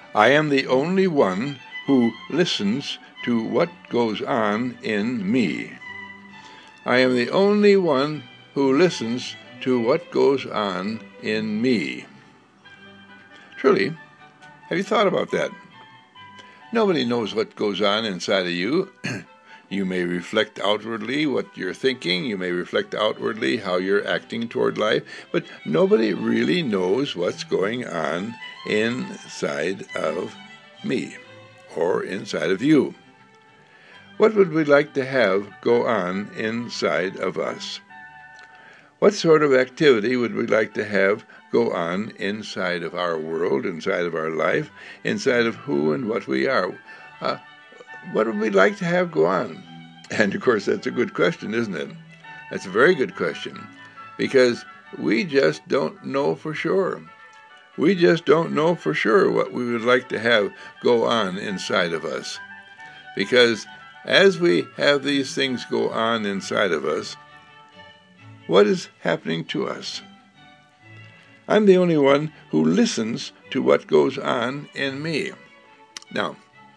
I am the only one who listens to what goes on in me. I am the only one who listens to what goes on in me. Truly, have you thought about that? Nobody knows what goes on inside of you. You may reflect outwardly what you're thinking, you may reflect outwardly how you're acting toward life, but nobody really knows what's going on inside of me or inside of you. What would we like to have go on inside of us? What sort of activity would we like to have go on inside of our world, inside of our life, inside of who and what we are? What would we like to have go on? And of course, that's a good question, isn't it? That's a very good question, because we just don't know for sure. We just don't know for sure what we would like to have go on inside of us. Because as we have these things go on inside of us, what is happening to us? I'm the only one who listens to what goes on in me. Now,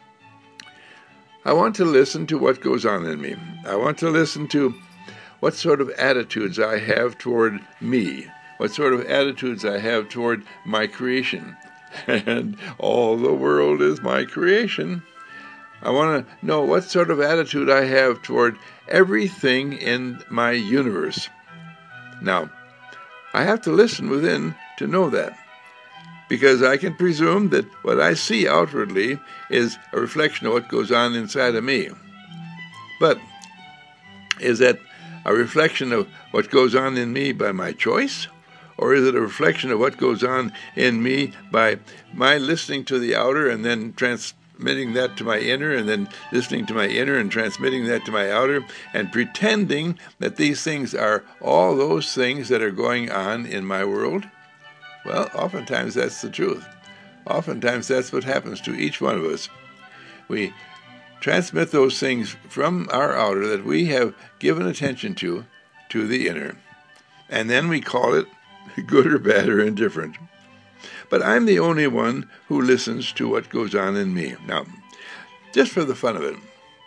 I want to listen to what goes on in me. I want to listen to what sort of attitudes I have toward me, what sort of attitudes I have toward my creation. And all the world is my creation. I want to know what sort of attitude I have toward everything in my universe. Now, I have to listen within to know that, because I can presume that what I see outwardly is a reflection of what goes on inside of me. But is that a reflection of what goes on in me by my choice? Or is it a reflection of what goes on in me by my listening to the outer and then transmitting that to my inner, and then listening to my inner and transmitting that to my outer, and pretending that these things are all those things that are going on in my world? Well, oftentimes that's the truth. Oftentimes that's what happens to each one of us. We transmit those things from our outer that we have given attention to the inner. And then we call it good or bad or indifferent. But I'm the only one who listens to what goes on in me. Now, just for the fun of it,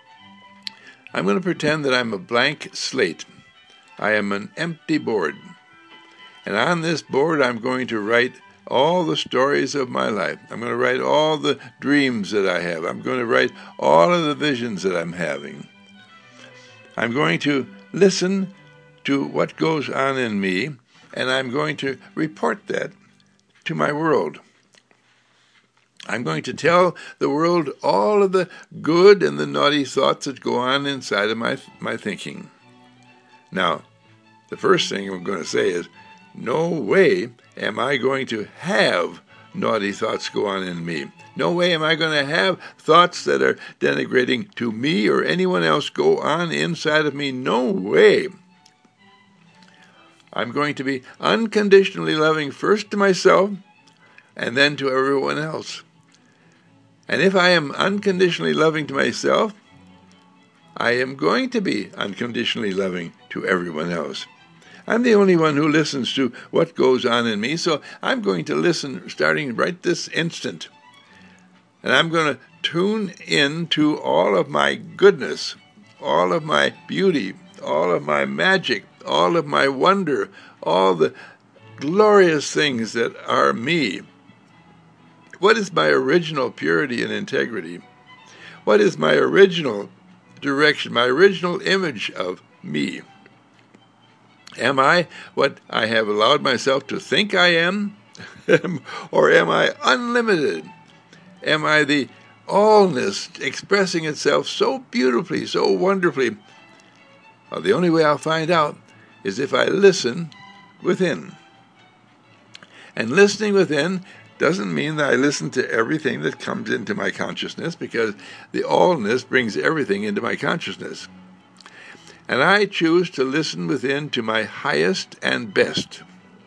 I'm going to pretend that I'm a blank slate. I am an empty board. And on this board, I'm going to write all the stories of my life. I'm going to write all the dreams that I have. I'm going to write all of the visions that I'm having. I'm going to listen to what goes on in me, and I'm going to report that to my world. I'm going to tell the world all of the good and the naughty thoughts that go on inside of my thinking. Now, the first thing I'm going to say is, no way am I going to have naughty thoughts go on in me. No way am I going to have thoughts that are denigrating to me or anyone else go on inside of me. No way. I'm going to be unconditionally loving first to myself and then to everyone else. And if I am unconditionally loving to myself, I am going to be unconditionally loving to everyone else. I'm the only one who listens to what goes on in me, so I'm going to listen starting right this instant. And I'm going to tune in to all of my goodness, all of my beauty, all of my magic, all of my wonder, all the glorious things that are me. What is my original purity and integrity? What is my original direction, my original image of me? Am I what I have allowed myself to think I am? Or am I unlimited? Am I the allness expressing itself so beautifully, so wonderfully? Well, the only way I'll find out is if I listen within. And listening within doesn't mean that I listen to everything that comes into my consciousness, because the allness brings everything into my consciousness. And I choose to listen within to my highest and best.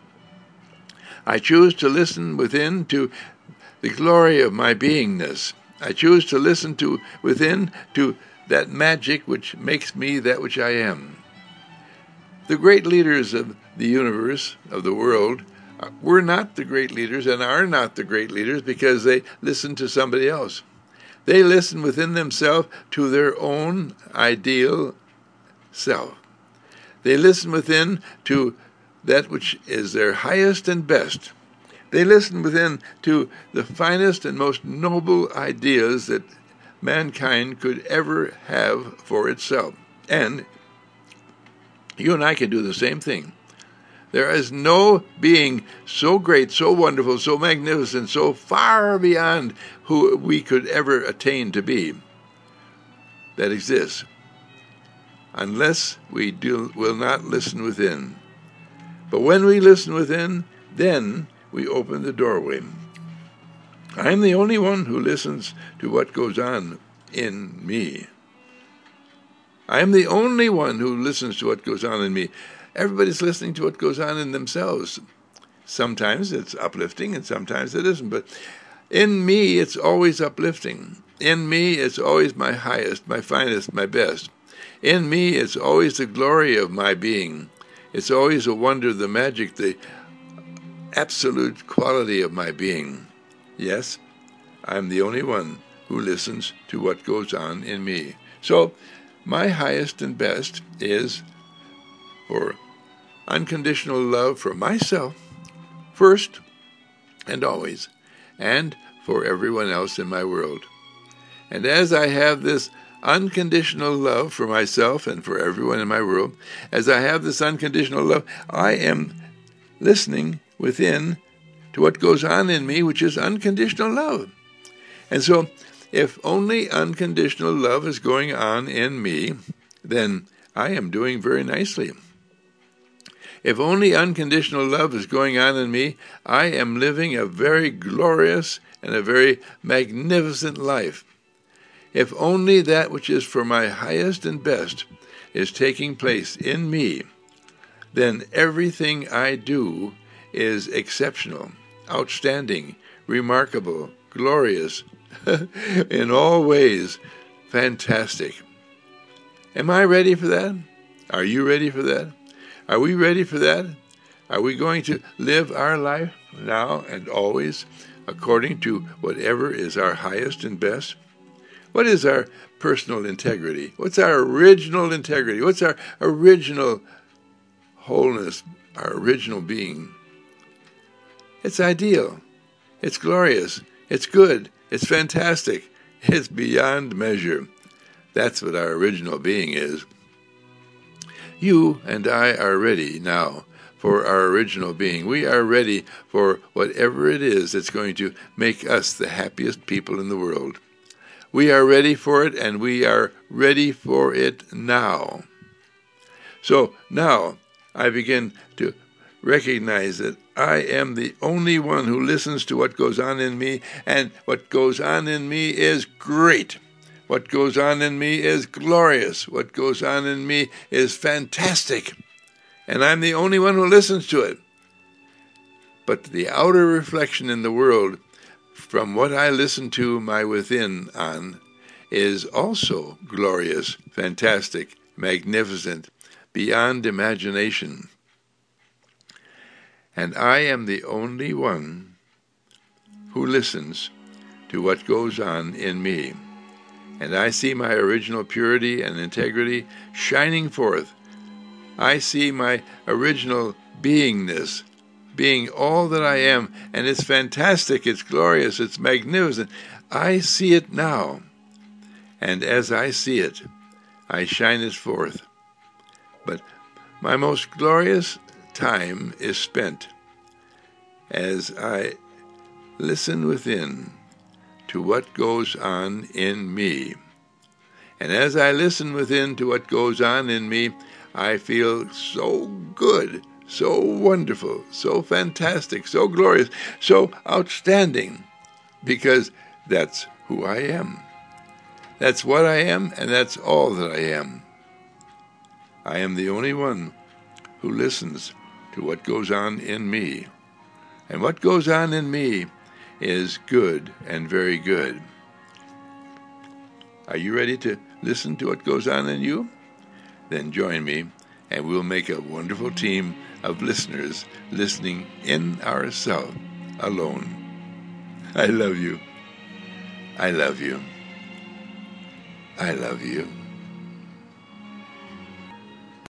I choose to listen within to the glory of my beingness. I choose to listen to within to that magic which makes me that which I am. The great leaders of the universe, of the world, were not the great leaders and are not the great leaders because they listened to somebody else. They listen within themselves to their own ideal self. They listen within to that which is their highest and best. They listen within to the finest and most noble ideas that mankind could ever have for itself. And you and I can do the same thing. There is no being so great, so wonderful, so magnificent, so far beyond who we could ever attain to be that exists, unless we will not listen within. But when we listen within, then we open the doorway. I am the only one who listens to what goes on in me. I am the only one who listens to what goes on in me. Everybody's listening to what goes on in themselves. Sometimes it's uplifting and sometimes it isn't. But in me, it's always uplifting. In me, it's always my highest, my finest, my best. In me, it's always the glory of my being. It's always a wonder, the magic, the absolute quality of my being. Yes, I'm the only one who listens to what goes on in me. So, my highest and best is for unconditional love for myself, first and always, and for everyone else in my world. And as I have this unconditional love for myself and for everyone in my world, as I have this unconditional love, I am listening within to what goes on in me, which is unconditional love. And so, if only unconditional love is going on in me, then I am doing very nicely. If only unconditional love is going on in me, I am living a very glorious and a very magnificent life. If only that which is for my highest and best is taking place in me, then everything I do is exceptional, outstanding, remarkable, glorious, in all ways, fantastic. Am I ready for that? Are you ready for that? Are we ready for that? Are we going to live our life now and always according to whatever is our highest and best? What is our personal integrity? What's our original integrity? What's our original wholeness, our original being? It's ideal. It's glorious. It's good. It's fantastic. It's beyond measure. That's what our original being is. You and I are ready now for our original being. We are ready for whatever it is that's going to make us the happiest people in the world. We are ready for it, and we are ready for it now. So now I begin to recognize that I am the only one who listens to what goes on in me, and what goes on in me is great. What goes on in me is glorious. What goes on in me is fantastic. And I'm the only one who listens to it. But the outer reflection in the world, from what I listen to my within on, is also glorious, fantastic, magnificent, beyond imagination. And I am the only one who listens to what goes on in me. And I see my original purity and integrity shining forth. I see my original beingness, being all that I am, and it's fantastic, it's glorious, it's magnificent. I see it now, and as I see it, I shine it forth. But my most glorious time is spent as I listen within to what goes on in me. And as I listen within to what goes on in me, I feel so good, so wonderful, so fantastic, so glorious, so outstanding, because that's who I am. That's what I am, and that's all that I am. I am the only one who listens to what goes on in me. And what goes on in me is good and very good. Are you ready to listen to what goes on in you? Then join me, and we'll make a wonderful team of listeners listening in ourselves alone. I love you. I love you. I love you.